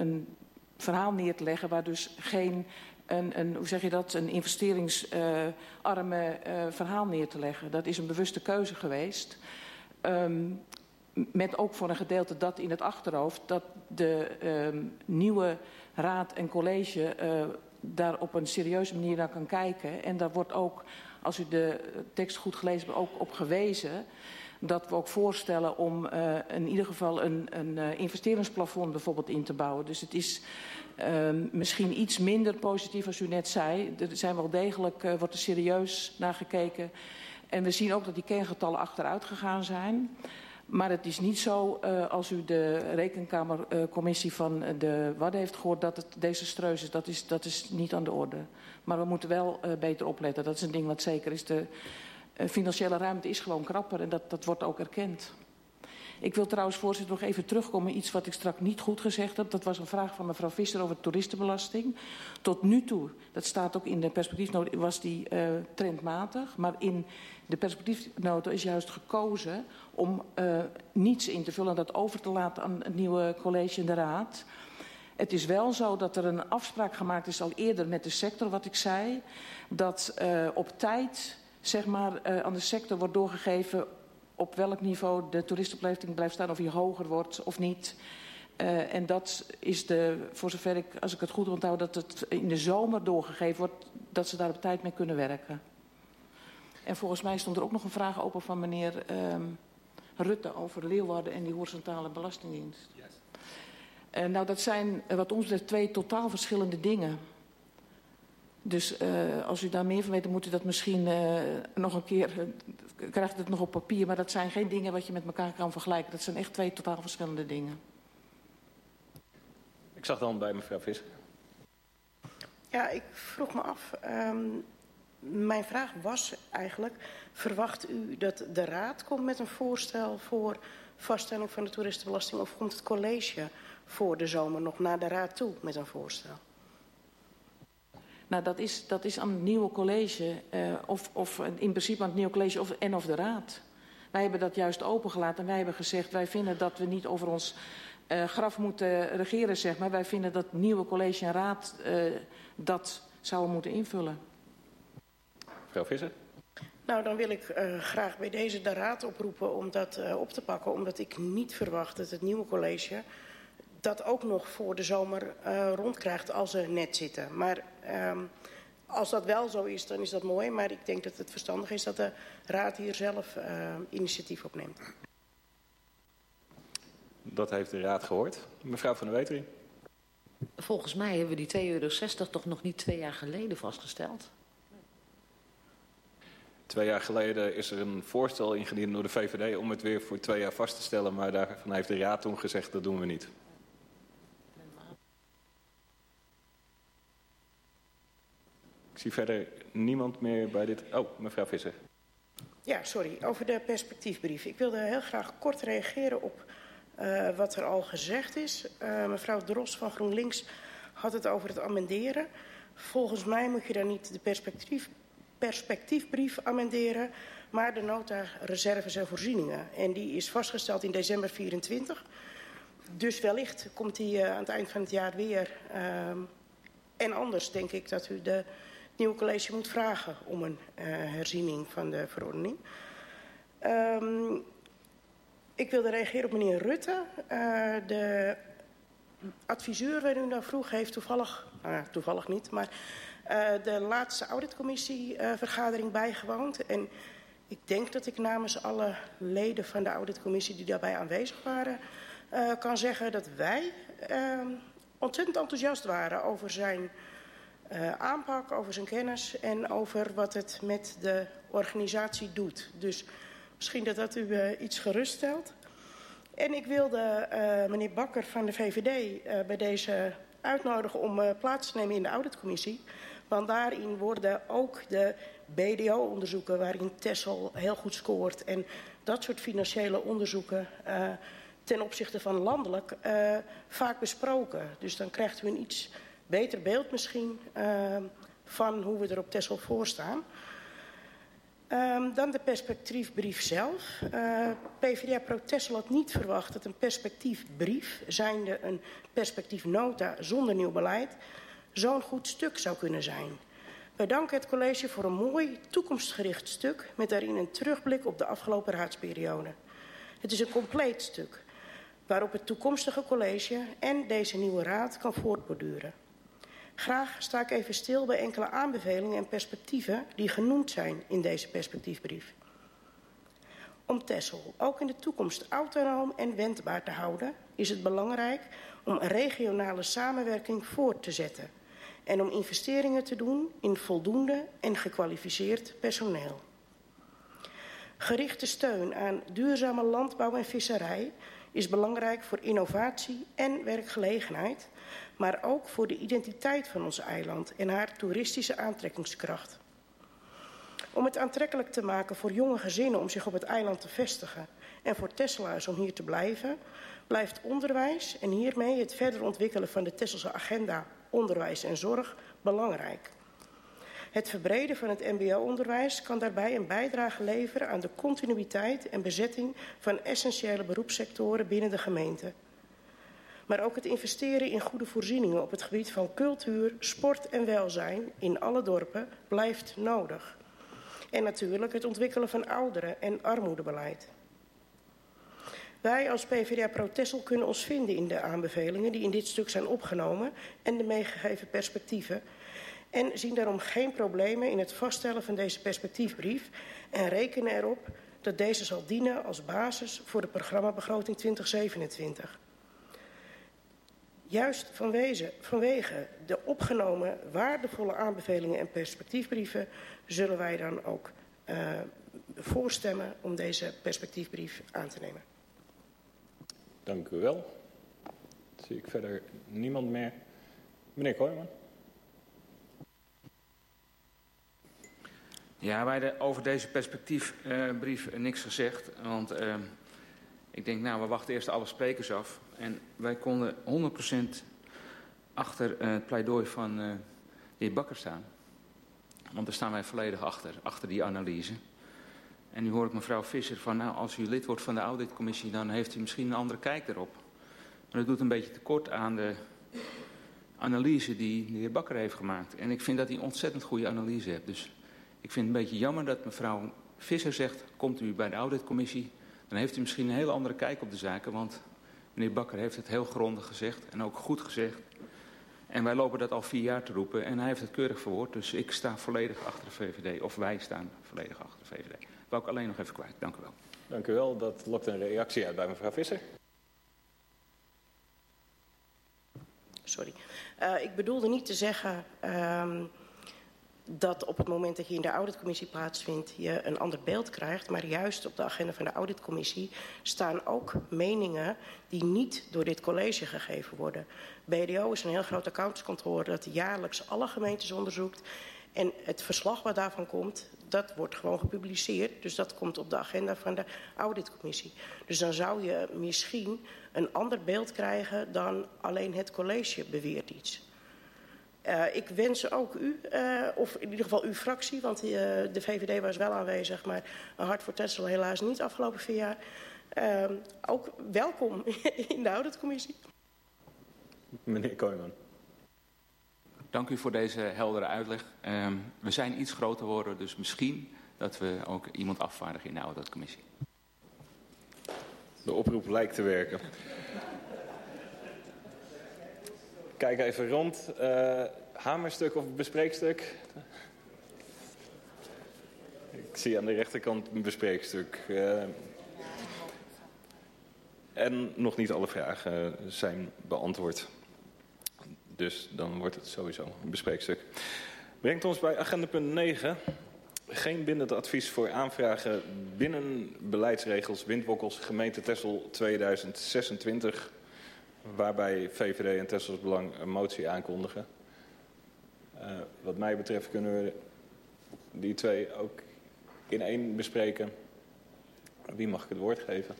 een verhaal neer te leggen waar dus geen hoe zeg je dat, een investeringsarme verhaal neer te leggen. Dat is een bewuste keuze geweest. Met ook voor een gedeelte dat in het achterhoofd, dat de nieuwe raad en college daar op een serieuze manier naar kan kijken. En daar wordt ook, als u de tekst goed gelezen hebt, ook op gewezen dat we ook voorstellen om in ieder geval een investeringsplafond bijvoorbeeld in te bouwen. Dus het is misschien iets minder positief als u net zei. Er zijn wel degelijk, wordt er serieus naar gekeken. En we zien ook dat die kerngetallen achteruit gegaan zijn. Maar het is niet zo, als u de rekenkamercommissie van de Wadden heeft gehoord, dat het desastreus is. Dat is niet aan de orde. Maar we moeten wel beter opletten. Dat is een ding wat zeker is. De financiële ruimte is gewoon krapper en dat wordt ook erkend. Ik wil trouwens, voorzitter, nog even terugkomen. Iets wat ik straks niet goed gezegd heb. Dat was een vraag van mevrouw Visser over de toeristenbelasting. Tot nu toe, dat staat ook in de perspectiefnota, was die trendmatig. Maar in de perspectiefnota is juist gekozen om niets in te vullen en dat over te laten aan het nieuwe college en de raad. Het is wel zo dat er een afspraak gemaakt is al eerder met de sector, wat ik zei. Dat op tijd, zeg maar, aan de sector wordt doorgegeven op welk niveau de toeristenbelasting blijft staan, of die hoger wordt of niet. En dat is voor zover ik, als ik het goed onthoud, dat het in de zomer doorgegeven wordt, dat ze daar op tijd mee kunnen werken. En volgens mij stond er ook nog een vraag open van meneer Rutte over Leeuwarden en die horizontale belastingdienst. Yes. Nou, dat zijn wat ons betreft 2 totaal verschillende dingen. Dus als u daar meer van weet, dan moet u dat misschien nog een keer, krijgt het nog op papier. Maar dat zijn geen dingen wat je met elkaar kan vergelijken. Dat zijn echt 2 totaal verschillende dingen. Ik zag dan bij mevrouw Visser. Ja, ik vroeg me af. Mijn vraag was eigenlijk, verwacht u dat de raad komt met een voorstel voor vaststelling van de toeristenbelasting, of komt het college voor de zomer nog naar de raad toe met een voorstel? Nou, dat is aan het nieuwe college, of in principe aan het nieuwe college of de raad. Wij hebben dat juist opengelaten en wij hebben gezegd, wij vinden dat we niet over ons graf moeten regeren, zeg maar. Wij vinden dat nieuwe college en raad dat zouden moeten invullen. Mevrouw Visser. Nou, dan wil ik graag bij deze de raad oproepen om dat op te pakken, omdat ik niet verwacht dat het nieuwe college dat ook nog voor de zomer rondkrijgt als ze net zitten. Maar als dat wel zo is, dan is dat mooi. Maar ik denk dat het verstandig is dat de raad hier zelf initiatief op neemt. Dat heeft de raad gehoord. Mevrouw van der Wetering. Volgens mij hebben we die €2,60 toch nog niet 2 jaar geleden vastgesteld? 2 jaar geleden is er een voorstel ingediend door de VVD om het weer voor 2 jaar vast te stellen. Maar daarvan heeft de raad toen gezegd, dat doen we niet. Ik zie verder niemand meer bij dit. Oh, mevrouw Visser. Ja, sorry. Over de perspectiefbrief. Ik wilde heel graag kort reageren op wat er al gezegd is. Mevrouw Dros van GroenLinks had het over het amenderen. Volgens mij moet je daar niet de perspectiefbrief amenderen, maar de nota reserves en voorzieningen. En die is vastgesteld in december 24. Dus wellicht komt die aan het eind van het jaar weer. En anders denk ik dat u het nieuwe college moet vragen om een herziening van de verordening. Ik wilde reageren op meneer Rutte. De adviseur waar u naar vroeg heeft toevallig niet, maar de laatste auditcommissievergadering bijgewoond. En ik denk dat ik namens alle leden van de auditcommissie die daarbij aanwezig waren kan zeggen dat wij ontzettend enthousiast waren over zijn aanpak, over zijn kennis en over wat het met de organisatie doet. Dus misschien dat u iets geruststelt. En ik wilde meneer Bakker van de VVD bij deze uitnodigen om plaats te nemen in de auditcommissie. Want daarin worden ook de BDO-onderzoeken, waarin Texel heel goed scoort, en dat soort financiële onderzoeken ten opzichte van landelijk vaak besproken. Dus dan krijgt u een iets beter beeld misschien van hoe we er op Texel voor staan. Dan de perspectiefbrief zelf. PvdA Pro Texel had niet verwacht dat een perspectiefbrief, zijnde een perspectiefnota zonder nieuw beleid, zo'n goed stuk zou kunnen zijn. Wij danken het college voor een mooi toekomstgericht stuk met daarin een terugblik op de afgelopen raadsperiode. Het is een compleet stuk waarop het toekomstige college en deze nieuwe raad kan voortborduren. Graag sta ik even stil bij enkele aanbevelingen en perspectieven die genoemd zijn in deze perspectiefbrief. Om Texel ook in de toekomst autonoom en wendbaar te houden, is het belangrijk om regionale samenwerking voort te zetten en om investeringen te doen in voldoende en gekwalificeerd personeel. Gerichte steun aan duurzame landbouw en visserij is belangrijk voor innovatie en werkgelegenheid, maar ook voor de identiteit van ons eiland en haar toeristische aantrekkingskracht. Om het aantrekkelijk te maken voor jonge gezinnen om zich op het eiland te vestigen en voor Tesselaars om hier te blijven, blijft onderwijs en hiermee het verder ontwikkelen van de Tesselse agenda onderwijs en zorg belangrijk. Het verbreden van het mbo-onderwijs kan daarbij een bijdrage leveren aan de continuïteit en bezetting van essentiële beroepssectoren binnen de gemeente. Maar ook het investeren in goede voorzieningen op het gebied van cultuur, sport en welzijn in alle dorpen blijft nodig. En natuurlijk het ontwikkelen van ouderen- en armoedebeleid. Wij als PvdA Pro Texel kunnen ons vinden in de aanbevelingen die in dit stuk zijn opgenomen en de meegegeven perspectieven en zien daarom geen problemen in het vaststellen van deze perspectiefbrief en rekenen erop dat deze zal dienen als basis voor de programmabegroting 2027. Juist vanwege de opgenomen waardevolle aanbevelingen en perspectiefbrieven zullen wij dan ook voorstemmen om deze perspectiefbrief aan te nemen. Dank u wel. Zie ik verder niemand meer. Meneer Kooijman. Ja, wij hebben over deze perspectiefbrief niks gezegd. Want ik denk, nou, we wachten eerst alle sprekers af. En wij konden 100% achter het pleidooi van de heer Bakker staan. Want daar staan wij volledig achter die analyse. En nu hoor ik mevrouw Visser van, nou, als u lid wordt van de auditcommissie, dan heeft u misschien een andere kijk erop. Maar dat doet een beetje tekort aan de analyse die de heer Bakker heeft gemaakt. En ik vind dat hij een ontzettend goede analyse heeft. Dus ik vind het een beetje jammer dat mevrouw Visser zegt, komt u bij de auditcommissie, dan heeft u misschien een hele andere kijk op de zaken. Want meneer Bakker heeft het heel grondig gezegd en ook goed gezegd. En wij lopen dat al 4 jaar te roepen en hij heeft het keurig verwoord. Dus ik sta volledig achter de VVD, of wij staan volledig achter de VVD. Dat wou ik alleen nog even kwijt. Dank u wel. Dank u wel. Dat lokt een reactie uit bij mevrouw Visser. Sorry. Ik bedoelde niet te zeggen dat op het moment dat je in de auditcommissie plaatsvindt je een ander beeld krijgt. Maar juist op de agenda van de auditcommissie staan ook meningen die niet door dit college gegeven worden. BDO is een heel groot accountantskantoor dat jaarlijks alle gemeentes onderzoekt. En het verslag wat daarvan komt, dat wordt gewoon gepubliceerd. Dus dat komt op de agenda van de auditcommissie. Dus dan zou je misschien een ander beeld krijgen dan alleen het college beweert iets. Ik wens ook u, of in ieder geval uw fractie, want de VVD was wel aanwezig, maar een Hart voor Texel helaas niet afgelopen 4 jaar. Ook welkom in de auditcommissie. Meneer Kooijman. Dank u voor deze heldere uitleg. We zijn iets groter geworden, dus misschien dat we ook iemand afvaardigen in de auditcommissie. De oproep lijkt te werken. Kijk even rond. Hamerstuk of bespreekstuk? Ik zie aan de rechterkant een bespreekstuk. En nog niet alle vragen zijn beantwoord. Dus dan wordt het sowieso een bespreekstuk. Brengt ons bij agenda punt 9. Geen bindend advies voor aanvragen binnen beleidsregels windwokkels gemeente Texel 2026. Waarbij VVD en Texels Belang een motie aankondigen. Wat mij betreft kunnen we die 2 ook in 1 bespreken. Wie mag ik het woord geven?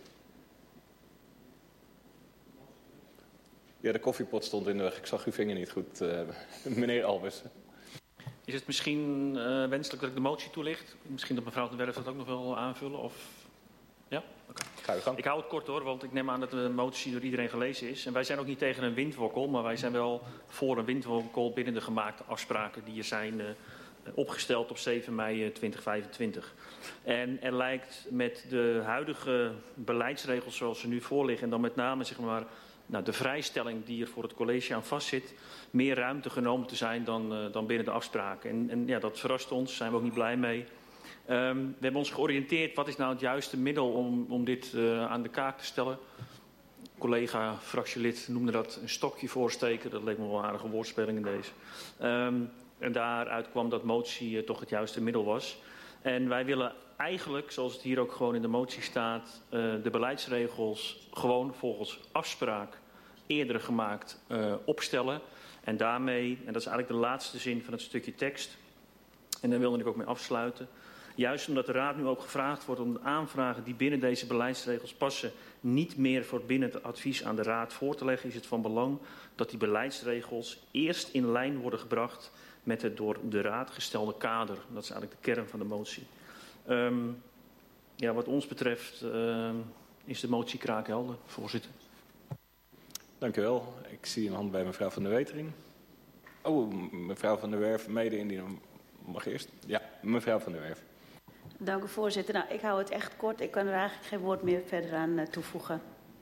Ja, de koffiepot stond in de weg. Ik zag uw vinger niet goed. Meneer Albers. Is het misschien wenselijk dat ik de motie toelicht? Misschien dat mevrouw de Werf dat ook nog wil aanvullen? Of... Ja? Okay. Ga je gang. Ik hou het kort hoor, want ik neem aan dat de motie door iedereen gelezen is. En wij zijn ook niet tegen een windwokkel, maar wij zijn wel voor een windwokkel binnen de gemaakte afspraken die er zijn opgesteld op 7 mei 2025. En er lijkt met de huidige beleidsregels zoals ze nu voorliggen, en dan met name zeg maar, de vrijstelling die er voor het college aan vastzit, meer ruimte genomen te zijn dan binnen de afspraken. En ja, dat verrast ons, daar zijn we ook niet blij mee. We hebben ons georiënteerd, wat is nou het juiste middel om dit aan de kaak te stellen. Collega, fractielid noemde dat een stokje voorsteken. Dat leek me wel een aardige woordspeling in deze. En daaruit kwam dat motie toch het juiste middel was. En wij willen eigenlijk, zoals het hier ook gewoon in de motie staat, de beleidsregels gewoon volgens afspraak eerder gemaakt opstellen. En daarmee, en dat is eigenlijk de laatste zin van het stukje tekst, en daar wilde ik ook mee afsluiten. Juist omdat de Raad nu ook gevraagd wordt om de aanvragen die binnen deze beleidsregels passen niet meer voor binnen het advies aan de Raad voor te leggen, is het van belang dat die beleidsregels eerst in lijn worden gebracht met het door de Raad gestelde kader. Dat is eigenlijk de kern van de motie. Ja, wat ons betreft is de motie kraakhelder, voorzitter. Dank u wel. Ik zie een hand bij mevrouw Van der Wetering. Oh, mevrouw Van der Werf, mede-indiener. Mag eerst? Ja, mevrouw Van der Werf. Dank u, voorzitter. Nou, ik hou het echt kort. Ik kan er eigenlijk geen woord meer verder aan toevoegen.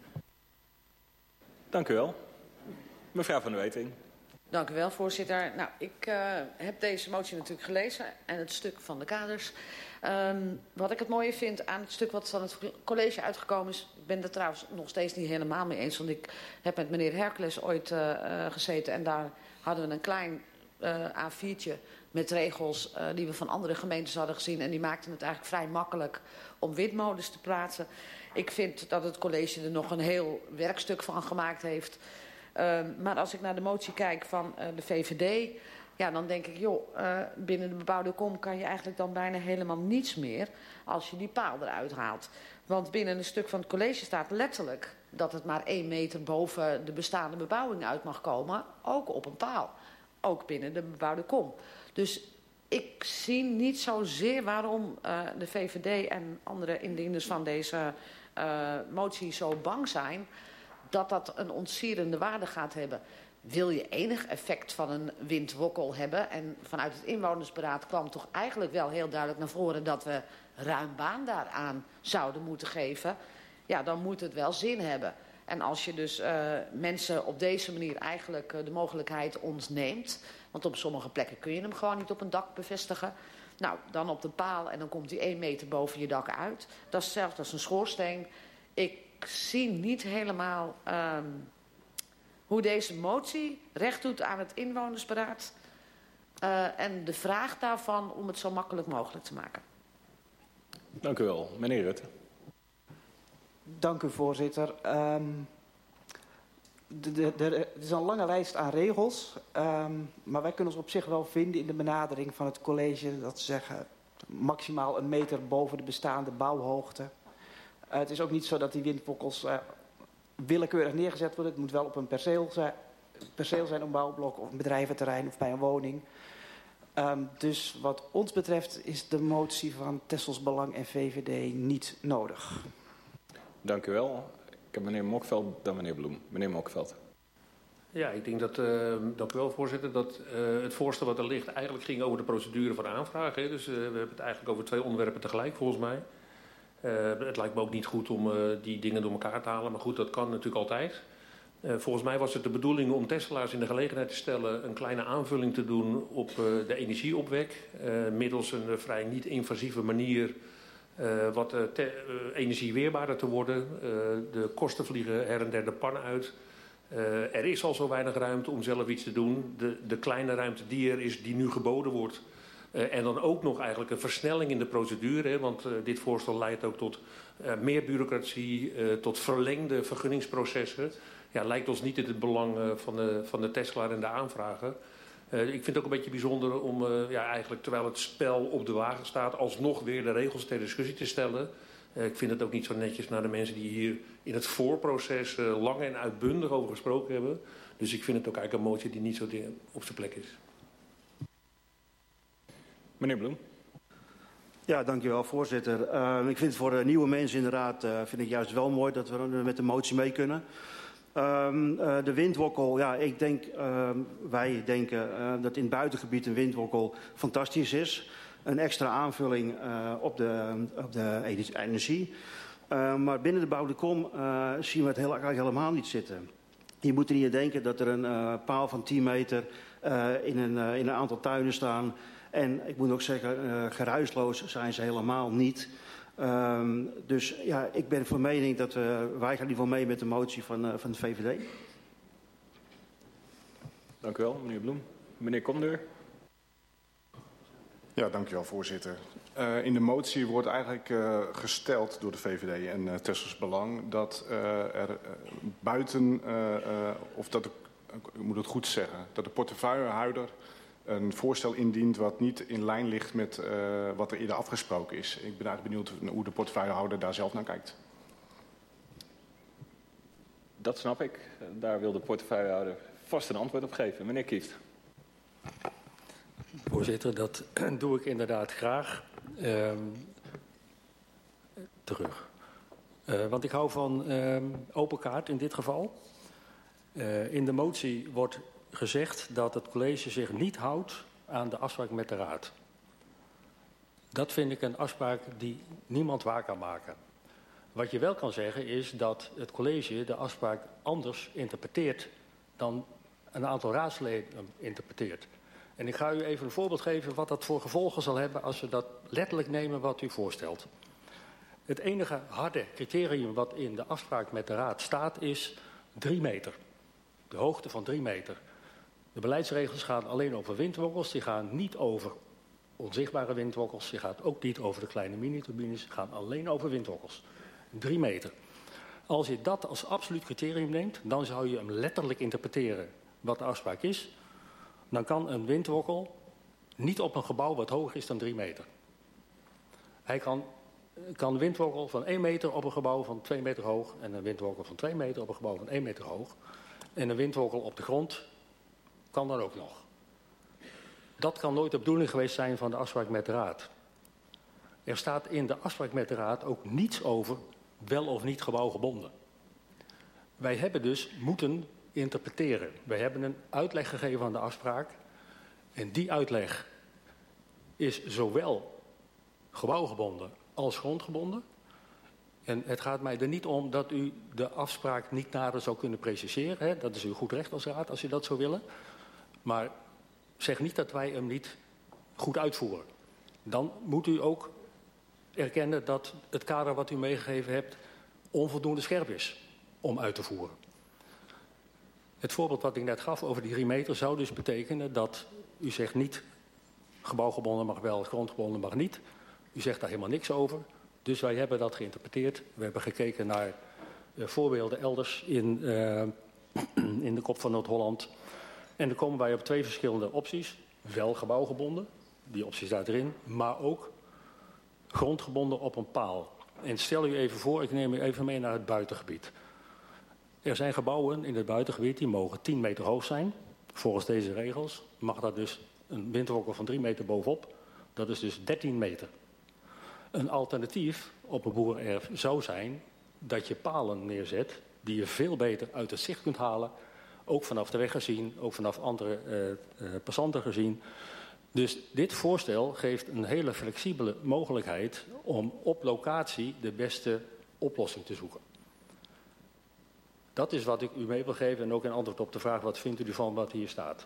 Dank u wel. Mevrouw Van der Wetering. Dank u wel, voorzitter. Nou, ik heb deze motie natuurlijk gelezen en het stuk van de kaders. Wat ik het mooie vind aan het stuk wat van het college uitgekomen is, ik ben er trouwens nog steeds niet helemaal mee eens, want ik heb met meneer Hercules ooit gezeten en daar hadden we een klein A4'tje met regels die we van andere gemeentes hadden gezien en die maakten het eigenlijk vrij makkelijk om windmolens te plaatsen. Ik vind dat het college er nog een heel werkstuk van gemaakt heeft. Maar als ik naar de motie kijk van de VVD, ja, dan denk ik, joh, binnen de bebouwde kom kan je eigenlijk dan bijna helemaal niets meer als je die paal eruit haalt. Want binnen een stuk van het college staat letterlijk dat het maar 1 meter boven de bestaande bebouwing uit mag komen, ook op een paal. Ook binnen de bebouwde kom. Dus ik zie niet zozeer waarom de VVD en andere indieners van deze motie zo bang zijn dat dat een ontsierende waarde gaat hebben. Wil je enig effect van een windwokkel hebben? En vanuit het inwonersberaad kwam toch eigenlijk wel heel duidelijk naar voren dat we ruim baan daaraan zouden moeten geven. Ja, dan moet het wel zin hebben. En als je dus mensen op deze manier eigenlijk de mogelijkheid ontneemt, want op sommige plekken kun je hem gewoon niet op een dak bevestigen. Nou, dan op de paal en dan komt hij 1 meter boven je dak uit. Dat is hetzelfde als een schoorsteen. Ik zie niet helemaal hoe deze motie recht doet aan het inwonersberaad en de vraag daarvan om het zo makkelijk mogelijk te maken. Dank u wel. Meneer Rutte. Dank u, voorzitter. Er is een lange lijst aan regels, maar wij kunnen ons op zich wel vinden in de benadering van het college dat ze zeggen maximaal 1 meter boven de bestaande bouwhoogte. Het is ook niet zo dat die windwokkels willekeurig neergezet worden. Het moet wel op een perceel zijn, een bouwblok of een bedrijventerrein of bij een woning. Dus wat ons betreft is de motie van Tessels Belang en VVD niet nodig. Dank u wel. Ik heb meneer Mokveld, dan meneer Bloem. Meneer Mokveld. Ja, ik denk dat, dank u wel, voorzitter, dat het voorstel wat er ligt eigenlijk ging over de procedure van aanvragen. Dus we hebben het eigenlijk over 2 onderwerpen tegelijk, volgens mij. Het lijkt me ook niet goed om die dingen door elkaar te halen, maar goed, dat kan natuurlijk altijd. Volgens mij was het de bedoeling om Tesselaars in de gelegenheid te stellen een kleine aanvulling te doen op de energieopwek. Middels een vrij niet-invasieve manier wat energie weerbaarder te worden. De kosten vliegen her en der de pan uit. Er is al zo weinig ruimte om zelf iets te doen. De kleine ruimte die er is, die nu geboden wordt. En dan ook nog eigenlijk een versnelling in de procedure. Hè, want dit voorstel leidt ook tot meer bureaucratie, tot verlengde vergunningsprocessen. Ja, lijkt ons niet in het belang van de Tesselaar en de aanvrager. Ik vind het ook een beetje bijzonder om eigenlijk terwijl het spel op de wagen staat, alsnog weer de regels ter discussie te stellen. Ik vind het ook niet zo netjes naar de mensen die hier in het voorproces lang en uitbundig over gesproken hebben. Dus ik vind het ook eigenlijk een motie die niet zo op zijn plek is. Meneer Bloem. Ja, dankjewel voorzitter. Ik vind voor de nieuwe mensen in de raad vind ik juist wel mooi dat we met de motie mee kunnen. De windwokkel, ja, wij denken dat in het buitengebied een windwokkel fantastisch is. Een extra aanvulling op de energie. Maar binnen de bebouwde kom zien we het eigenlijk helemaal niet zitten. Je moet er niet aan denken dat er een paal van 10 meter in een aantal tuinen staan. En ik moet ook zeggen, geruisloos zijn ze helemaal niet. Dus ja, ik ben van mening dat wij gaan in ieder geval mee met de motie van de VVD. Dank u wel, meneer Bloem. Meneer Komdeur. Ja, dank u wel, voorzitter. In de motie wordt eigenlijk gesteld door de VVD en Tessels Belang dat er buiten, of dat ik moet het goed zeggen, dat de portefeuillehouder een voorstel indient wat niet in lijn ligt met wat er eerder afgesproken is. Ik ben eigenlijk benieuwd hoe de portefeuillehouder daar zelf naar kijkt. Dat snap ik. Daar wil de portefeuillehouder vast een antwoord op geven. Meneer Kieft. Voorzitter, dat doe ik inderdaad graag. Terug. Want ik hou van open kaart in dit geval. In de motie wordt gezegd dat het college zich niet houdt aan de afspraak met de raad. Dat vind ik een afspraak die niemand waar kan maken. Wat je wel kan zeggen is dat het college de afspraak anders interpreteert dan een aantal raadsleden interpreteert. En ik ga u even een voorbeeld geven wat dat voor gevolgen zal hebben als we dat letterlijk nemen wat u voorstelt. Het enige harde criterium wat in de afspraak met de raad staat is 3 meter. De hoogte van 3 meter. De beleidsregels gaan alleen over windwokkels, die gaan niet over onzichtbare windwokkels, die gaat ook niet over de kleine mini-turbines, die gaan alleen over windwokkels. 3 meter. Als je dat als absoluut criterium neemt, dan zou je hem letterlijk interpreteren wat de afspraak is. Dan kan een windwokkel niet op een gebouw wat hoger is dan 3 meter. Hij kan een windwokkel van 1 meter op een gebouw van 2 meter hoog en een windwokkel van 2 meter op een gebouw van 1 meter hoog. En een windwokkel op de grond kan dan ook nog. Dat kan nooit de bedoeling geweest zijn van de afspraak met de raad. Er staat in de afspraak met de raad ook niets over wel of niet gebouwgebonden. Wij hebben dus moeten interpreteren. Wij hebben een uitleg gegeven aan de afspraak. En die uitleg is zowel gebouwgebonden als grondgebonden. En het gaat mij er niet om dat u de afspraak niet nader zou kunnen preciseren. Hè? Dat is uw goed recht als raad als u dat zou willen. Maar zeg niet dat wij hem niet goed uitvoeren. Dan moet u ook erkennen dat het kader wat u meegegeven hebt onvoldoende scherp is om uit te voeren. Het voorbeeld wat ik net gaf over die 3 meter zou dus betekenen dat u zegt niet gebouwgebonden mag wel, grondgebonden mag niet. U zegt daar helemaal niks over. Dus wij hebben dat geïnterpreteerd. We hebben gekeken naar voorbeelden elders in de kop van Noord-Holland. En dan komen wij op 2 verschillende opties. Wel gebouwgebonden, die optie staat erin, maar ook grondgebonden op een paal. En stel u even voor, ik neem u even mee naar het buitengebied. Er zijn gebouwen in het buitengebied die mogen 10 meter hoog zijn. Volgens deze regels mag dat dus een windwokkel van 3 meter bovenop. Dat is dus 13 meter. Een alternatief op een boerenerf zou zijn dat je palen neerzet die je veel beter uit het zicht kunt halen. Ook vanaf de weg gezien, ook vanaf andere passanten gezien. Dus dit voorstel geeft een hele flexibele mogelijkheid om op locatie de beste oplossing te zoeken. Dat is wat ik u mee wil geven en ook in antwoord op de vraag wat vindt u van wat hier staat.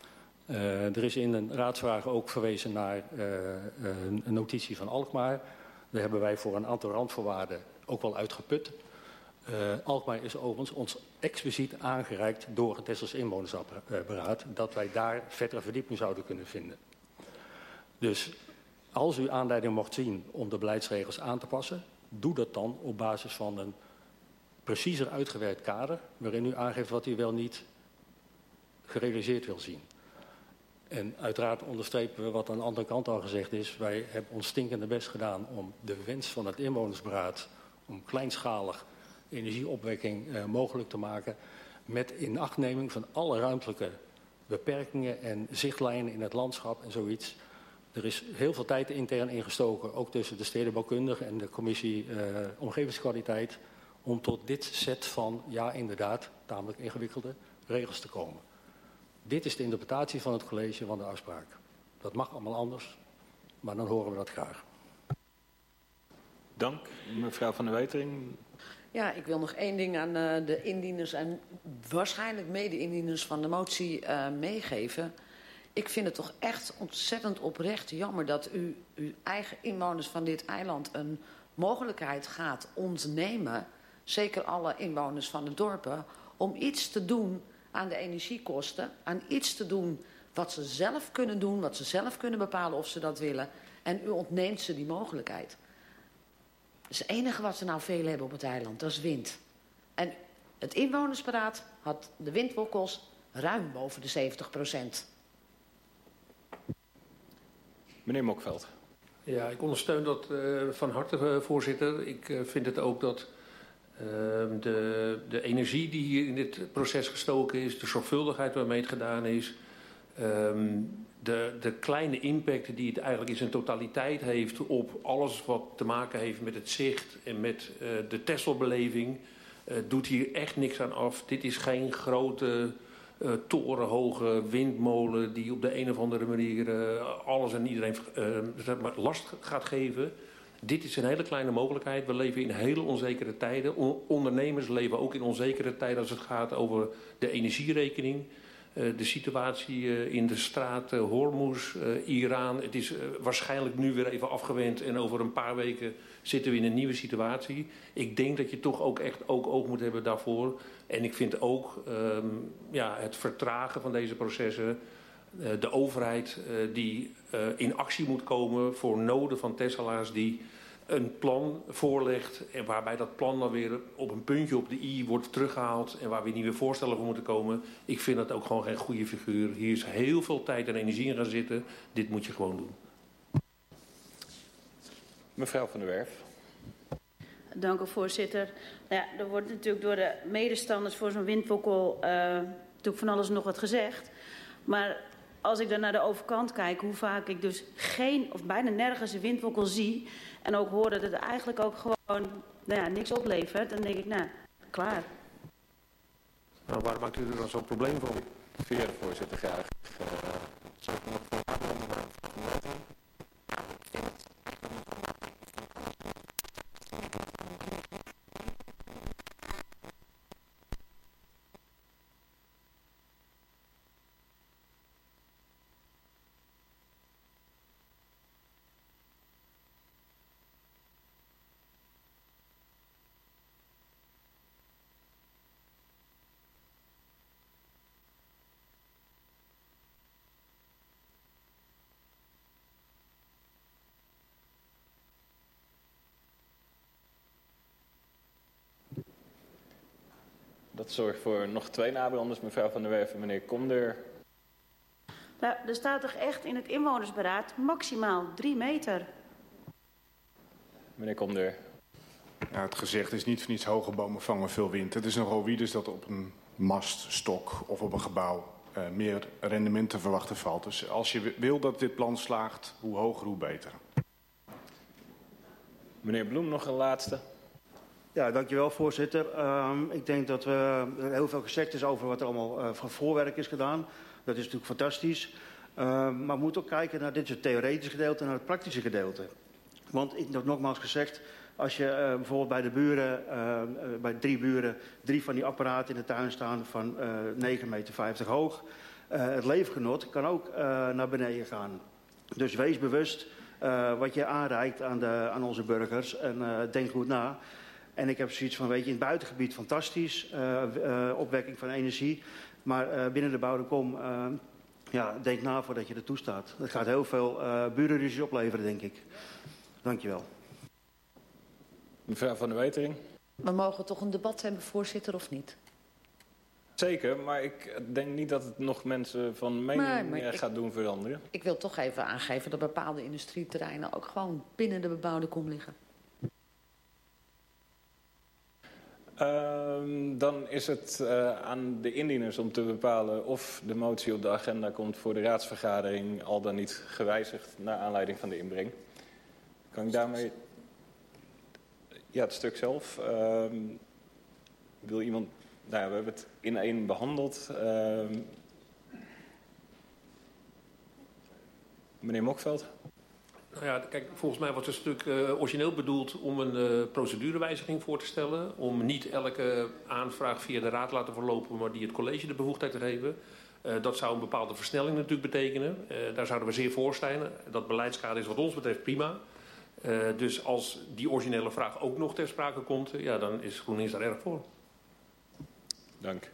Er is in een raadsvraag ook verwezen naar een notitie van Alkmaar. Daar hebben wij voor een aantal randvoorwaarden ook wel uitgeput. Alkmaar is overigens ons expliciet aangereikt door het Tessels Inwonersberaad dat wij daar verdere verdieping zouden kunnen vinden. Dus als u aanleiding mocht zien om de beleidsregels aan te passen, doe dat dan op basis van een preciezer uitgewerkt kader waarin u aangeeft wat u wel niet gerealiseerd wil zien. En uiteraard onderstrepen we wat aan de andere kant al gezegd is. Wij hebben ons stinkende best gedaan om de wens van het inwonersberaad om kleinschalig energieopwekking mogelijk te maken met inachtneming van alle ruimtelijke beperkingen en zichtlijnen in het landschap en zoiets. Er is heel veel tijd intern ingestoken, ook tussen de stedenbouwkundige en de commissie omgevingskwaliteit, om tot dit set van, ja inderdaad, tamelijk ingewikkelde regels te komen. Dit is de interpretatie van het college van de afspraak. Dat mag allemaal anders, maar dan horen we dat graag. Dank, mevrouw Van der Wetering. Ja, ik wil nog één ding aan de indieners en waarschijnlijk mede-indieners van de motie meegeven. Ik vind het toch echt ontzettend oprecht jammer dat u uw eigen inwoners van dit eiland een mogelijkheid gaat ontnemen, zeker alle inwoners van de dorpen, om iets te doen aan de energiekosten, aan iets te doen wat ze zelf kunnen doen, wat ze zelf kunnen bepalen of ze dat willen. En u ontneemt ze die mogelijkheid. Dus het enige wat ze nou veel hebben op het eiland, dat is wind. En het inwonersberaad had de windwokkels ruim boven de 70%. Meneer Mokveld. Ja, ik ondersteun dat van harte, voorzitter. Ik vind het ook dat de energie die hier in dit proces gestoken is, de zorgvuldigheid waarmee het gedaan is, de kleine impact die het eigenlijk in zijn totaliteit heeft op alles wat te maken heeft met het zicht en met de Texelbeleving, doet hier echt niks aan af. Dit is geen grote torenhoge windmolen die op de een of andere manier alles en iedereen last gaat geven. Dit is een hele kleine mogelijkheid. We leven in hele onzekere tijden. Ondernemers leven ook in onzekere tijden als het gaat over de energierekening. De situatie in de straat Hormuz, Iran. Het is waarschijnlijk nu weer even afgewend en over een paar weken zitten we in een nieuwe situatie. Ik denk dat je toch ook echt oog moet hebben daarvoor. En ik vind ook het vertragen van deze processen, de overheid die in actie moet komen voor noden van Tesselaars die een plan voorlegt en waarbij dat plan dan weer op een puntje op de i wordt teruggehaald en waar weer nieuwe voorstellen voor moeten komen. Ik vind dat ook gewoon geen goede figuur. Hier is heel veel tijd en energie in gaan zitten. Dit moet je gewoon doen. Mevrouw Van der Werf. Dank u, voorzitter. Nou ja, er wordt natuurlijk door de medestanders voor zo'n windwokkel natuurlijk van alles nog wat gezegd. Maar als ik dan naar de overkant kijk, hoe vaak ik dus geen of bijna nergens een windwokkel zie en ook hoor dat het eigenlijk ook gewoon niks oplevert, dan denk ik, klaar. Nou, waar maakt u er dan zo'n probleem van? Via de voorzitter graag. Zou ik nog Dat zorgt voor nog 2 nabranders, mevrouw Van der Werf en meneer Konder. Nou, er staat toch echt in het inwonersberaad maximaal 3 meter. Meneer Konder. Ja, het gezegd is niet voor niets hoge bomen vangen veel wind. Het is nogal wie dus dat op een mast, stok of op een gebouw meer rendement te verwachten valt. Dus als je wil dat dit plan slaagt, hoe hoger, hoe beter. Meneer Bloem, nog een laatste. Ja, dankjewel, voorzitter. Ik denk dat er heel veel gezegd is over wat er allemaal van voorwerk is gedaan. Dat is natuurlijk fantastisch. Maar we moeten ook kijken naar dit theoretische gedeelte en naar het praktische gedeelte. Want ik heb nogmaals gezegd, als je bijvoorbeeld bij de buren, bij 3 buren, 3 van die apparaten in de tuin staan van 9,50 meter hoog. Het leefgenot kan ook naar beneden gaan. Dus wees bewust wat je aanreikt aan onze burgers en denk goed na. En ik heb zoiets van, weet je, in het buitengebied fantastisch, opwekking van energie. Maar binnen de bouwde kom, denk na voordat je er toestaat. Dat gaat heel veel burenruzies opleveren, denk ik. Dankjewel. Mevrouw Van der Wetering. We mogen toch een debat hebben, voorzitter, of niet? Zeker, maar ik denk niet dat het nog mensen van mening gaat doen veranderen. Ik wil toch even aangeven dat bepaalde industrieterreinen ook gewoon binnen de bebouwde kom liggen. Dan is het aan de indieners om te bepalen of de motie op de agenda komt voor de raadsvergadering, al dan niet gewijzigd naar aanleiding van de inbreng. Kan ik daarmee... Ja, het stuk zelf. Wil iemand... Nou, we hebben het in één behandeld. Meneer Mokveld? Nou ja, kijk, volgens mij was het stuk origineel bedoeld om een procedurewijziging voor te stellen. Om niet elke aanvraag via de raad laten verlopen, maar die het college de bevoegdheid te geven. Dat zou een bepaalde versnelling natuurlijk betekenen. Daar zouden we zeer voor zijn. Dat beleidskader is wat ons betreft prima. Dus als die originele vraag ook nog ter sprake komt, ja, dan is GroenLinks daar erg voor. Dank.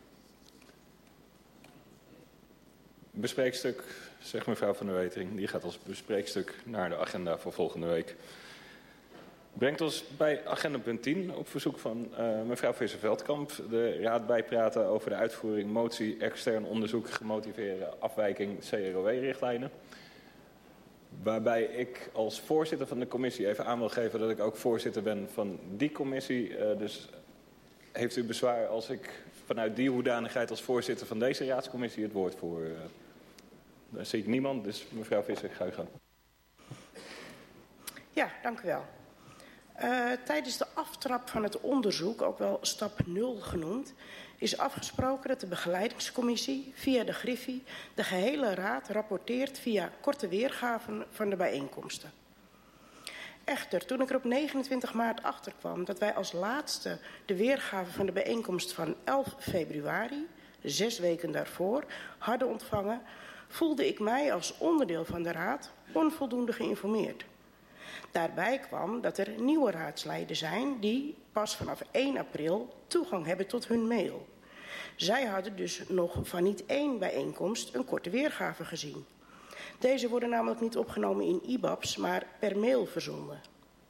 Bespreekstuk, zegt mevrouw Van der Wetering, die gaat als bespreekstuk naar de agenda voor volgende week. Brengt ons bij agenda punt 10 op verzoek van mevrouw Visser-Veldkamp. De raad bijpraten over de uitvoering motie extern onderzoek gemotiveerde afwijking CROW-richtlijnen. Waarbij ik als voorzitter van de commissie even aan wil geven dat ik ook voorzitter ben van die commissie. Dus heeft u bezwaar als ik vanuit die hoedanigheid als voorzitter van deze raadscommissie het woord voer? Daar zie ik niemand, dus mevrouw Visser, ga u gang. Ja, dank u wel. Tijdens de aftrap van het onderzoek, ook wel stap 0 genoemd, is afgesproken dat de begeleidingscommissie via de Griffie de gehele raad rapporteert via korte weergaven van de bijeenkomsten. Echter, toen ik er op 29 maart achterkwam dat wij als laatste de weergave van de bijeenkomst van 11 februari, 6 weken daarvoor, hadden ontvangen, voelde ik mij als onderdeel van de raad onvoldoende geïnformeerd. Daarbij kwam dat er nieuwe raadsleden zijn die pas vanaf 1 april toegang hebben tot hun mail. Zij hadden dus nog van niet 1 bijeenkomst een korte weergave gezien. Deze worden namelijk niet opgenomen in IBABs, maar per mail verzonden.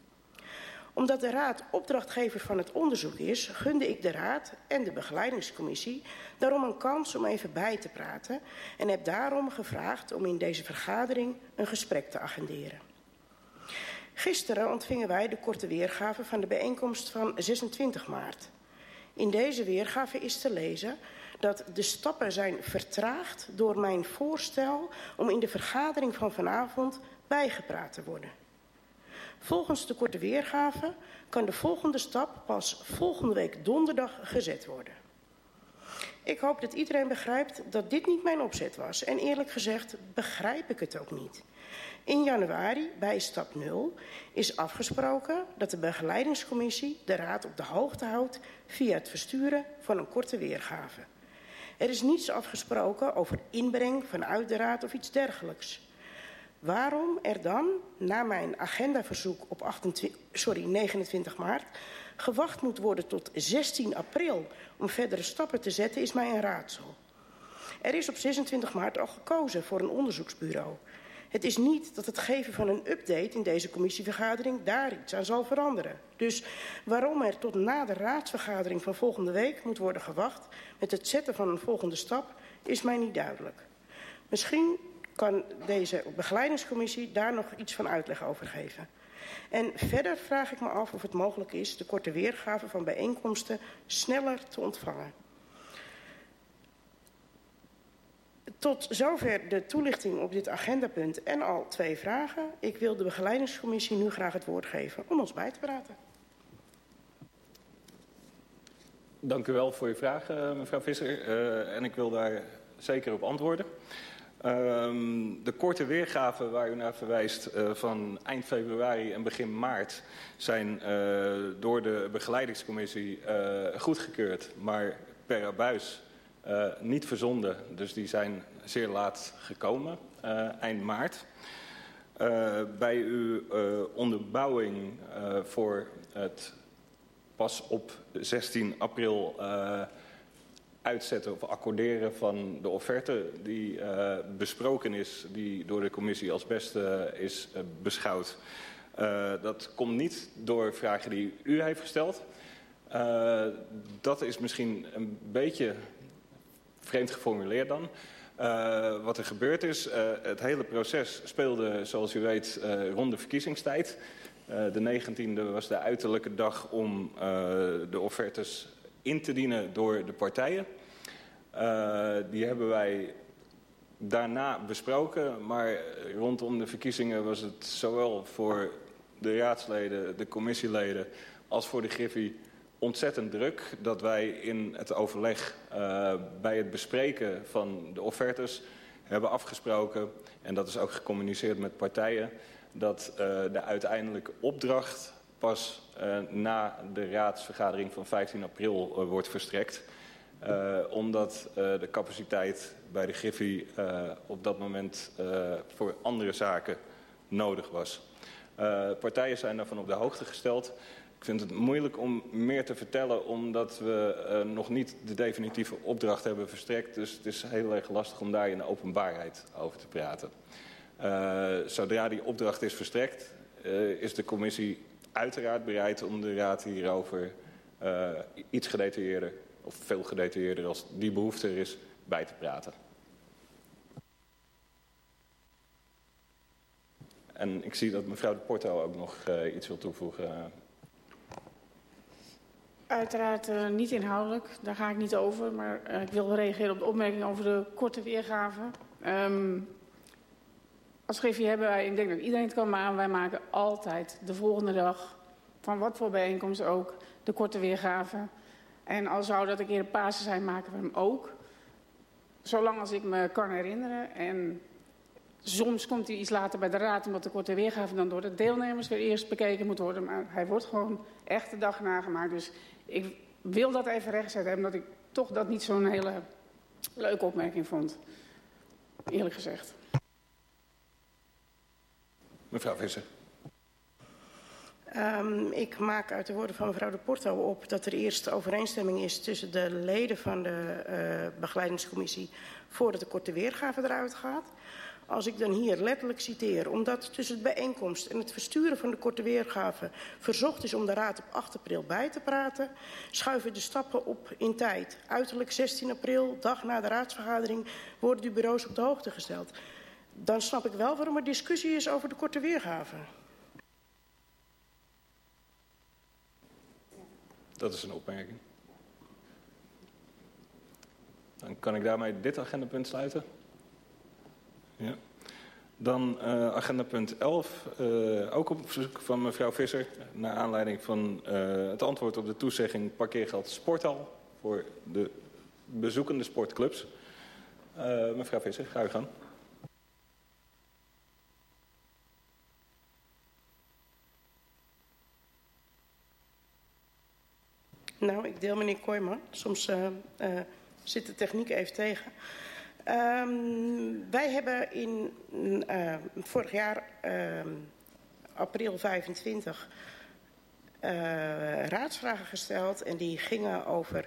Omdat de raad opdrachtgever van het onderzoek is, gunde ik de raad en de begeleidingscommissie daarom een kans om even bij te praten en heb daarom gevraagd om in deze vergadering een gesprek te agenderen. Gisteren ontvingen wij de korte weergave van de bijeenkomst van 26 maart. In deze weergave is te lezen dat de stappen zijn vertraagd door mijn voorstel om in de vergadering van vanavond bijgepraat te worden. Volgens de korte weergave kan de volgende stap pas volgende week donderdag gezet worden. Ik hoop dat iedereen begrijpt dat dit niet mijn opzet was. En eerlijk gezegd begrijp ik het ook niet. In januari, bij stap 0, is afgesproken dat de begeleidingscommissie de raad op de hoogte houdt via het versturen van een korte weergave. Er is niets afgesproken over inbreng vanuit de raad of iets dergelijks. Waarom er dan, na mijn agendaverzoek op 29 maart, gewacht moet worden tot 16 april om verdere stappen te zetten, is mij een raadsel. Er is op 26 maart al gekozen voor een onderzoeksbureau. Het is niet dat het geven van een update in deze commissievergadering daar iets aan zal veranderen. Dus waarom er tot na de raadsvergadering van volgende week moet worden gewacht met het zetten van een volgende stap, is mij niet duidelijk. Misschien kan deze begeleidingscommissie daar nog iets van uitleg over geven. En verder vraag ik me af of het mogelijk is de korte weergave van bijeenkomsten sneller te ontvangen. Tot zover de toelichting op dit agendapunt en al 2 vragen. Ik wil de begeleidingscommissie nu graag het woord geven om ons bij te praten. Dank u wel voor uw vraag, mevrouw Visser. En ik wil daar zeker op antwoorden. De korte weergaven waar u naar verwijst van eind februari en begin maart zijn door de begeleidingscommissie goedgekeurd, maar per abuis niet verzonden. Dus die zijn zeer laat gekomen, eind maart. Bij uw onderbouwing voor het pas op 16 april uitzetten of accorderen van de offerte die besproken is, die door de commissie als beste is beschouwd. Dat komt niet door vragen die u heeft gesteld. Dat is misschien een beetje vreemd geformuleerd dan. Wat er gebeurd is, het hele proces speelde, zoals u weet, rond de verkiezingstijd. De 19e was de uiterlijke dag om de offertes in te dienen door de partijen. Die hebben wij daarna besproken, maar rondom de verkiezingen was het zowel voor de raadsleden, de commissieleden als voor de Griffie ontzettend druk dat wij in het overleg bij het bespreken van de offertes hebben afgesproken, en dat is ook gecommuniceerd met partijen, dat de uiteindelijke opdracht pas na de raadsvergadering van 15 april wordt verstrekt. Omdat de capaciteit bij de Griffie op dat moment voor andere zaken nodig was. Partijen zijn daarvan op de hoogte gesteld. Ik vind het moeilijk om meer te vertellen omdat we nog niet de definitieve opdracht hebben verstrekt. Dus het is heel erg lastig om daar in de openbaarheid over te praten. Zodra die opdracht is verstrekt, is de commissie uiteraard bereid om de raad hierover iets gedetailleerder, of veel gedetailleerder als die behoefte er is, bij te praten. En ik zie dat mevrouw de Porto ook nog iets wil toevoegen. Uiteraard niet inhoudelijk, daar ga ik niet over. Maar ik wil reageren op de opmerking over de korte weergave. Als Griffie hebben wij, ik denk dat iedereen het kan maken, wij maken altijd de volgende dag, van wat voor bijeenkomst ook, de korte weergave. En al zou dat een keer een Pasen zijn, maken we hem ook. Zolang als ik me kan herinneren. En soms komt hij iets later bij de raad, omdat de korte weergave dan door de deelnemers weer eerst bekeken moet worden. Maar hij wordt gewoon echt de dag nagemaakt. Dus ik wil dat even rechtzetten, omdat ik toch dat niet zo'n hele leuke opmerking vond. Eerlijk gezegd. Mevrouw Visser. Ik maak uit de woorden van mevrouw de Porto op dat er eerst overeenstemming is tussen de leden van de begeleidingscommissie voordat de korte weergave eruit gaat. Als ik dan hier letterlijk citeer, omdat tussen de bijeenkomst en het versturen van de korte weergave verzocht is om de raad op 8 april bij te praten, schuiven de stappen op in tijd. Uiterlijk 16 april, dag na de raadsvergadering, worden de bureaus op de hoogte gesteld. Dan snap ik wel waarom er discussie is over de korte weergave. Dat is een opmerking. Dan kan ik daarmee dit agendapunt sluiten. Ja. Dan agendapunt 11, ook op verzoek van mevrouw Visser, naar aanleiding van het antwoord op de toezegging parkeergeld sporthal voor de bezoekende sportclubs. Mevrouw Visser, ga u gang. Nou, ik deel meneer Kooijman. Soms zit de techniek even tegen. Wij hebben in vorig jaar, april 25, raadsvragen gesteld. En die gingen over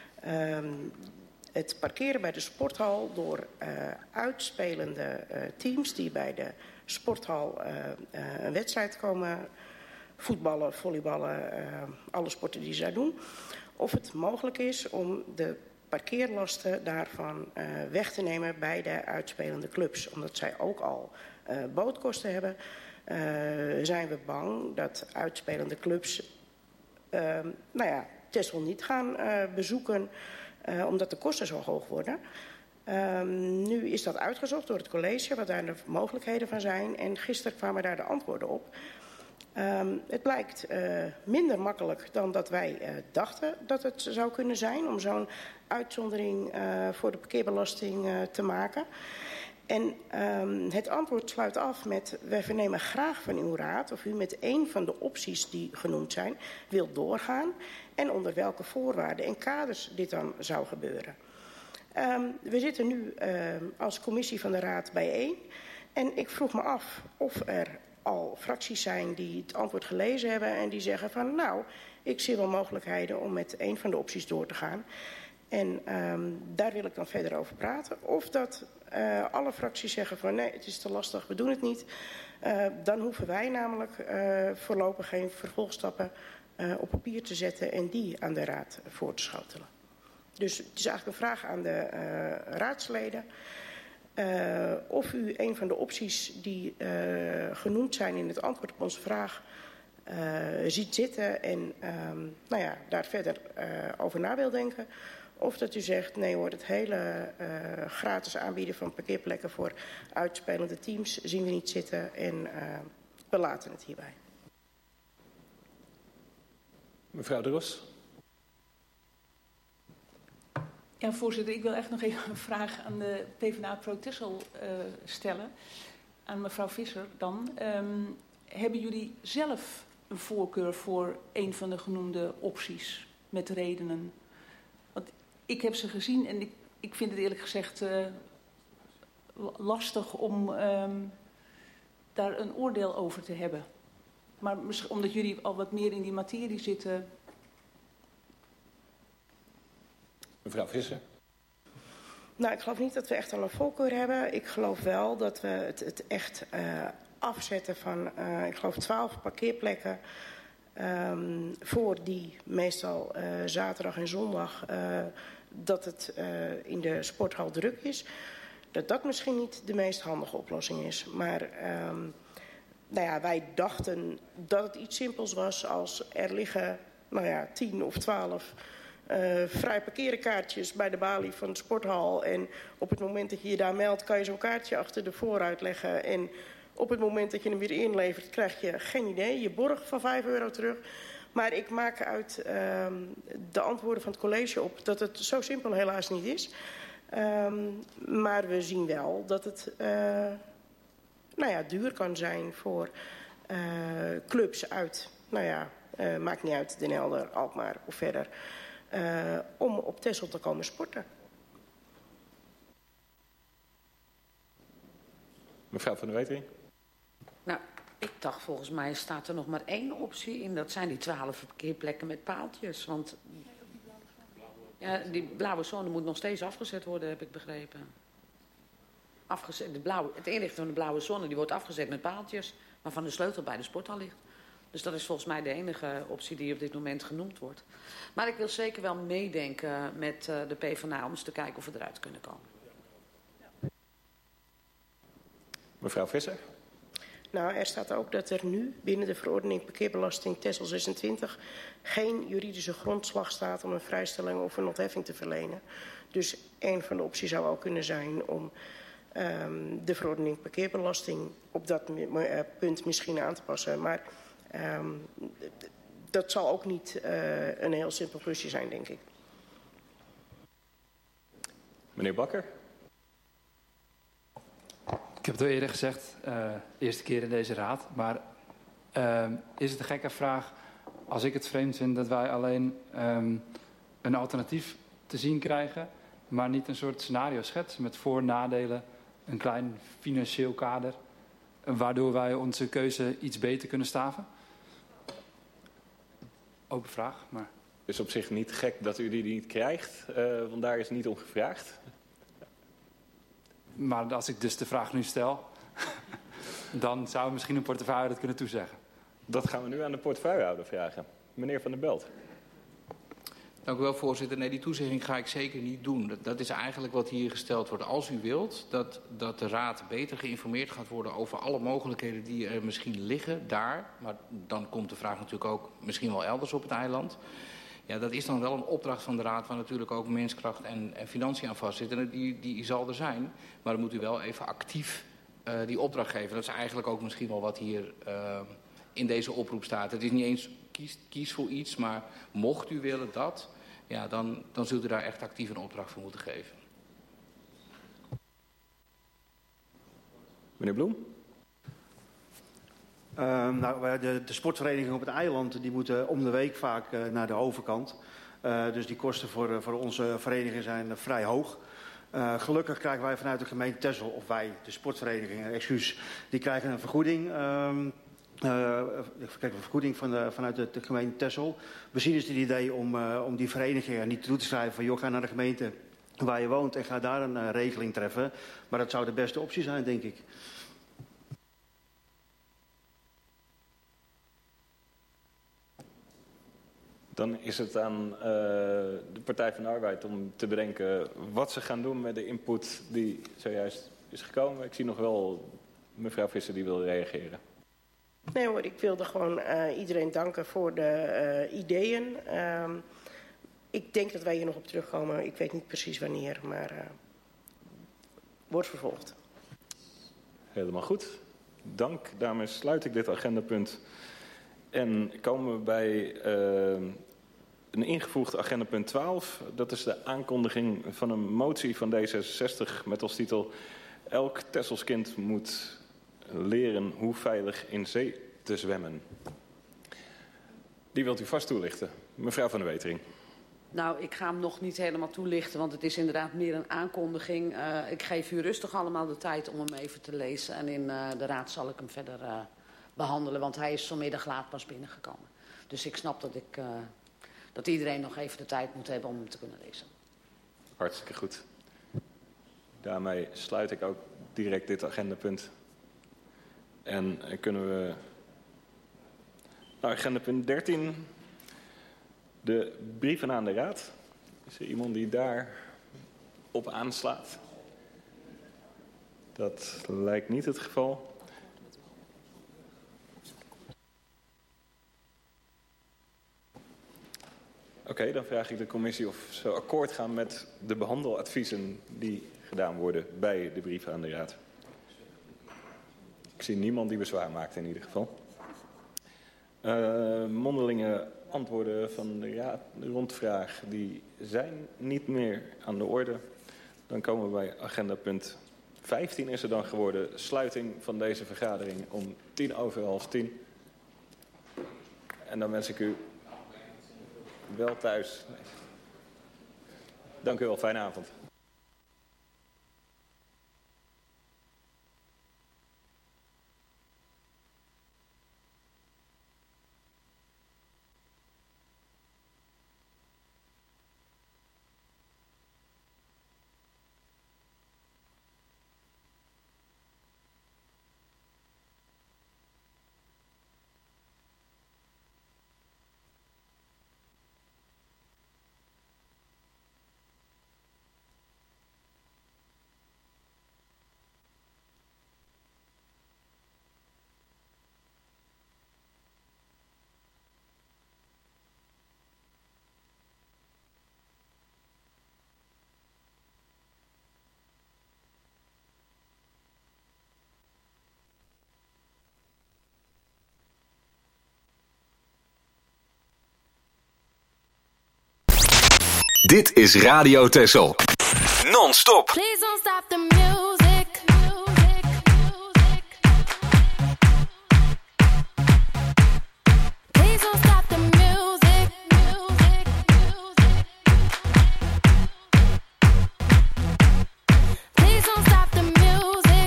het parkeren bij de sporthal door uitspelende teams die bij de sporthal een wedstrijd komen voetballen, volleyballen, alle sporten die zij doen. Of het mogelijk is om de parkeerlasten daarvan weg te nemen bij de uitspelende clubs. Omdat zij ook al bootkosten hebben, zijn we bang dat uitspelende clubs Texel niet gaan bezoeken, omdat de kosten zo hoog worden. Nu is dat uitgezocht door het college, wat daar de mogelijkheden van zijn. En gisteren kwamen daar de antwoorden op. Het blijkt minder makkelijk dan dat wij dachten dat het zou kunnen zijn om zo'n uitzondering voor de parkeerbelasting te maken. En het antwoord sluit af met: wij vernemen graag van uw raad of u met een van de opties die genoemd zijn wilt doorgaan en onder welke voorwaarden en kaders dit dan zou gebeuren. We zitten nu als commissie van de raad bijeen en ik vroeg me af of er al fracties zijn die het antwoord gelezen hebben en die zeggen van nou, ik zie wel mogelijkheden om met een van de opties door te gaan. En daar wil ik dan verder over praten. Of dat alle fracties zeggen van nee, het is te lastig, we doen het niet. Dan hoeven wij namelijk voorlopig geen vervolgstappen op papier te zetten en die aan de raad voor te schotelen. Dus het is eigenlijk een vraag aan de raadsleden. Of u een van de opties die genoemd zijn in het antwoord op onze vraag ziet zitten en daar verder over na wil denken. Of dat u zegt, nee hoor, het hele gratis aanbieden van parkeerplekken voor uitspelende teams zien we niet zitten en we laten het hierbij. Mevrouw De Ros. Ja, voorzitter, ik wil echt nog even een vraag aan de PvdA Pro Texel stellen. Aan mevrouw Visser dan. Hebben jullie zelf een voorkeur voor een van de genoemde opties met redenen? Want ik heb ze gezien en ik vind het eerlijk gezegd lastig om daar een oordeel over te hebben. Maar misschien omdat jullie al wat meer in die materie zitten. Mevrouw Visser. Nou, ik geloof niet dat we echt al een voorkeur hebben. Ik geloof wel dat we het echt afzetten van, ik geloof 12 parkeerplekken voor die meestal zaterdag en zondag dat het in de sporthal druk is. Dat misschien niet de meest handige oplossing is. Maar wij dachten dat het iets simpels was als er liggen 10 of 12 vrij parkeerkaartjes bij de balie van de sporthal. En op het moment dat je je daar meldt, kan je zo'n kaartje achter de voorruit leggen. En op het moment dat je hem weer inlevert, krijg je geen idee. Je borg van €5 terug. Maar ik maak uit de antwoorden van het college op dat het zo simpel helaas niet is. Maar we zien wel dat het duur kan zijn voor clubs uit, maakt niet uit, Den Helder, Alkmaar of verder, om op Texel te komen sporten. Mevrouw van der Wetering. Nou, ik dacht volgens mij staat er nog maar 1 optie in. Dat zijn die 12 parkeerplekken met paaltjes. Want ja, die blauwe zone moet nog steeds afgezet worden, heb ik begrepen. Het inrichten van de blauwe zone die wordt afgezet met paaltjes, waarvan de sleutel bij de sporthal ligt. Dus dat is volgens mij de enige optie die op dit moment genoemd wordt. Maar ik wil zeker wel meedenken met de PvdA om eens te kijken of we eruit kunnen komen. Mevrouw Visser. Nou, er staat ook dat er nu binnen de verordening parkeerbelasting Texel 26 geen juridische grondslag staat om een vrijstelling of een ontheffing te verlenen. Dus een van de opties zou ook kunnen zijn om de verordening parkeerbelasting op dat punt misschien aan te passen. Maar dat zal ook niet een heel simpel klusje zijn, denk ik. Meneer Bakker. Ik heb het al eerder gezegd, eerste keer in deze raad. Maar is het een gekke vraag als ik het vreemd vind dat wij alleen een alternatief te zien krijgen, maar niet een soort scenario schetsen met voor- en nadelen, een klein financieel kader, waardoor wij onze keuze iets beter kunnen staven? Open vraag, maar... Het is op zich niet gek dat u die niet krijgt, want daar is niet om gevraagd. Maar als ik dus de vraag nu stel, dan zou misschien een portefeuillehouder het kunnen toezeggen. Dat gaan we nu aan de portefeuillehouder vragen. Meneer Van der Belt. Dank u wel, voorzitter. Nee, die toezegging ga ik zeker niet doen. Dat is eigenlijk wat hier gesteld wordt. Als u wilt dat de raad beter geïnformeerd gaat worden over alle mogelijkheden die er misschien liggen daar. Maar dan komt de vraag natuurlijk ook misschien wel elders op het eiland. Ja, dat is dan wel een opdracht van de raad waar natuurlijk ook menskracht en financiën aan vastzitten. En die zal er zijn, maar dan moet u wel even actief die opdracht geven. Dat is eigenlijk ook misschien wel wat hier in deze oproep staat. Het is niet eens kies voor iets, maar mocht u willen dat, ja, dan zult u daar echt actief een opdracht voor moeten geven. Meneer Bloem. De sportverenigingen op het eiland die moeten om de week vaak naar de overkant. Dus die kosten voor onze verenigingen zijn vrij hoog. Gelukkig krijgen wij vanuit de gemeente Texel, of wij, de sportverenigingen, die krijgen een vergoeding. Vanuit de gemeente Texel. Misschien is het idee om die verenigingen niet toe te schrijven van joh, ga naar de gemeente waar je woont en ga daar een regeling treffen. Maar dat zou de beste optie zijn, denk ik. Dan is het aan de Partij van de Arbeid om te bedenken wat ze gaan doen met de input die zojuist is gekomen. Ik zie nog wel mevrouw Visser die wil reageren. Nee hoor, ik wilde gewoon iedereen danken voor de ideeën. Ik denk dat wij hier nog op terugkomen. Ik weet niet precies wanneer, maar wordt vervolgd. Helemaal goed. Dank. Daarmee sluit ik dit agendapunt. En komen we bij een ingevoegd agendapunt 12. Dat is de aankondiging van een motie van D66 met als titel: Elk Texels kind moet leren hoe veilig in zee te zwemmen. Die wilt u vast toelichten. Mevrouw Van der Wetering. Nou, ik ga hem nog niet helemaal toelichten, want het is inderdaad meer een aankondiging. Ik geef u rustig allemaal de tijd om hem even te lezen. En in de raad zal ik hem verder behandelen, want hij is vanmiddag laat pas binnengekomen. Dus ik snap dat iedereen nog even de tijd moet hebben om hem te kunnen lezen. Hartstikke goed. Daarmee sluit ik ook direct dit agendapunt. En kunnen we naar agendapunt 13... De brieven aan de raad. Is er iemand die daar op aanslaat? Dat lijkt niet het geval. Oké, dan vraag ik de commissie of ze akkoord gaan met de behandeladviezen die gedaan worden bij de brieven aan de raad. Ik zie niemand die bezwaar maakt in ieder geval. Mondelinge antwoorden van de rondvraag die zijn niet meer aan de orde. Dan komen we bij agendapunt 15 is er dan geworden. Sluiting van deze vergadering om 10:11. En dan wens ik u wel thuis. Dank u wel, fijne avond. Dit is Radio Texel. Non-stop. Please don't stop the music. Please don't stop the music. Please don't stop the music.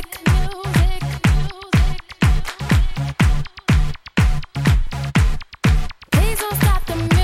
Please don't stop the music.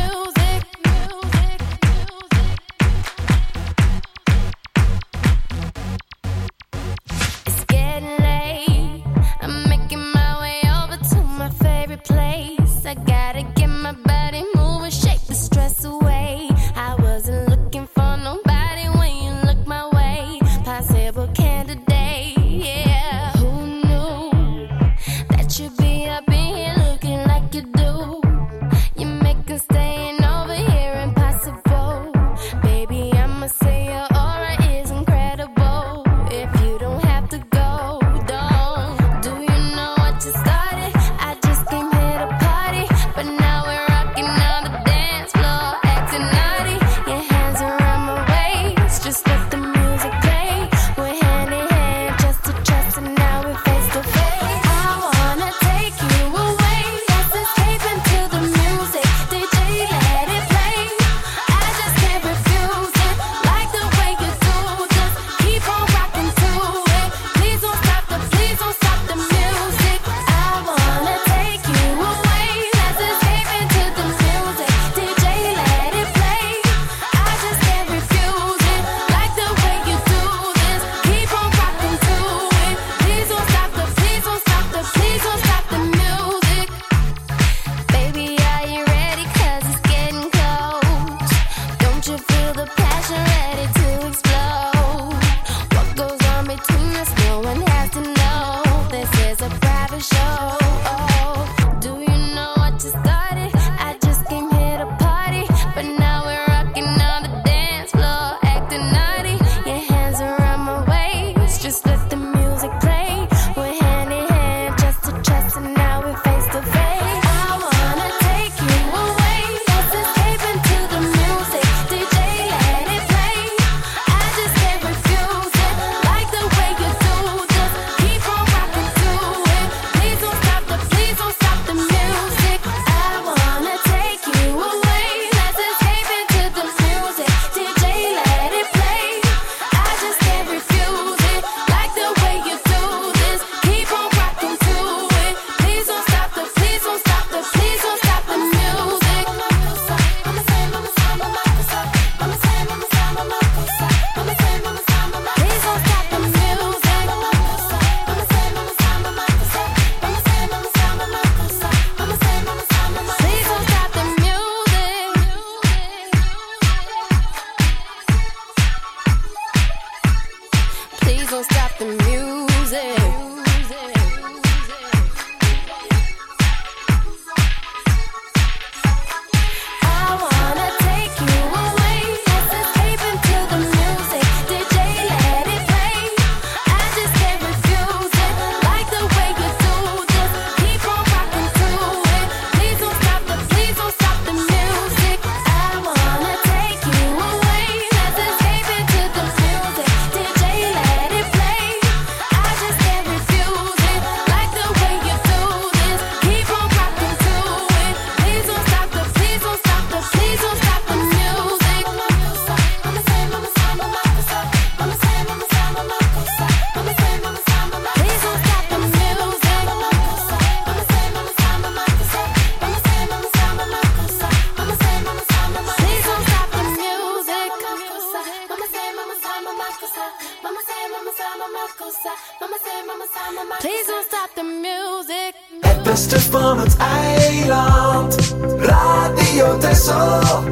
Please don't stop the music. Het beste van het eiland. Radio Texel.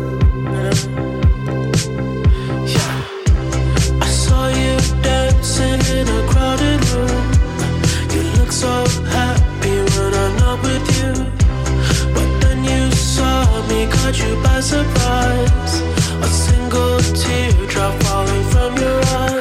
I saw you dancing in a crowded room. You look so happy when I'm not with you. But then you saw me, caught you by surprise. A single teardrop falling from your eye.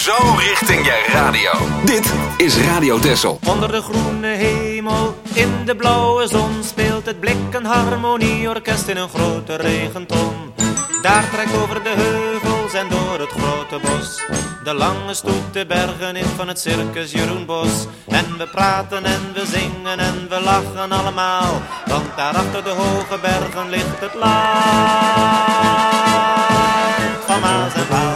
zo richting je radio. Dit is Radio Texel. Onder de groene hemel, in de blauwe zon, speelt het Blik een harmonieorkest in een grote regenton. Daar trekt over de heuvels en door het grote bos de lange stoet de bergen in van het circus Jeroen Bos. En we praten en we zingen en we lachen allemaal, want daar achter de hoge bergen ligt het land van Maas en Waal.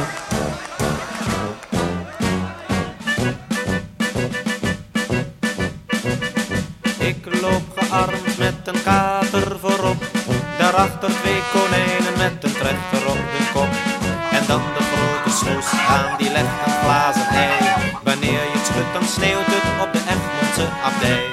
Ik loop gearmd met een kater voorop, daarachter 2 konijnen met een trechter op de kop. En dan de grote snoes aan die legt een glazen ei. Wanneer je het schudt dan sneeuwt het op de Egmondse abdij.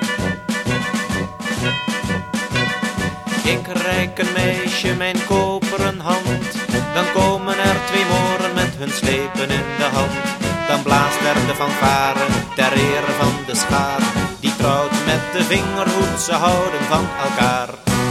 Ik reik een meisje mijn koperen hand, dan komen er 2 moren met hun slepen in de hand. Dan blaast er de fanfare ter ere van de schaar, die trouwt met de vingerhoed, ze houden van elkaar.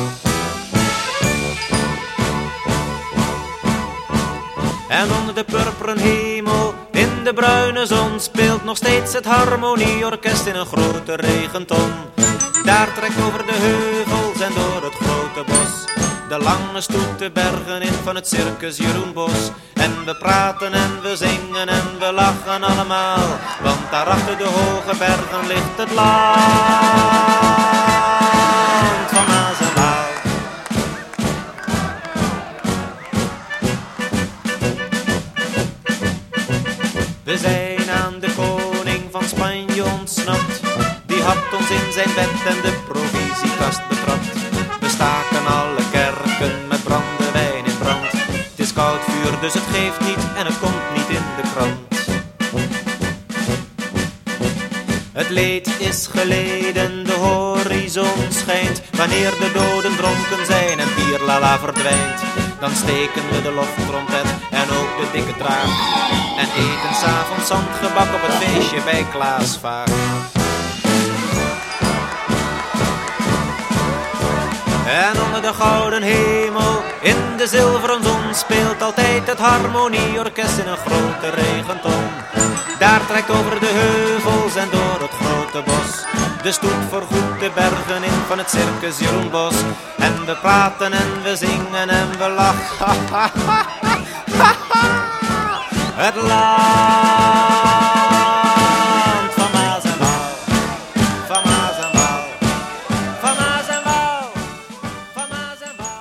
En onder de purperen hemel, in de bruine zon, speelt nog steeds het harmonieorkest in een grote regenton. Daar trekt over de heuvels en door het grote bos de lange stoet de bergen in van het circus Jeroen Bos. En we praten en we zingen en we lachen allemaal, want daar achter de hoge bergen ligt het land van Maas en Waal. We zijn aan de koning van Spanje ontsnapt, die had ons in zijn bed en de provisiekast betrapt. We staken alle kerken met brandewijn in brand. Het is koud vuur, dus het geeft niet en het komt niet in de krant. Het leed is geleden, de horizon schijnt. Wanneer de doden dronken zijn en Pierlala verdwijnt, dan steken we de loftrompet en ook de dikke draak en eten 's avonds zandgebak op het feestje bij Klaas Vaak. En onder de gouden hemel, in de zilveren zon, speelt altijd het harmonieorkest in een grote regenton. Daar trekt over de heuvels en door het grote bos de stoet voorgoed de bergen in van het circus Jeroen Bos. En we praten en we zingen en we lachen. Het land van Maas en Waal, van Maas en Waal, van Maas en Waal, van Maas en Waal.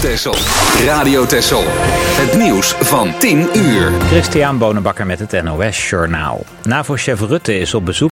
Texel. Radio Texel. Het nieuws van 10 uur. Christian Bonenbakker met het NOS Journaal. NAVO-chef Rutte is op bezoek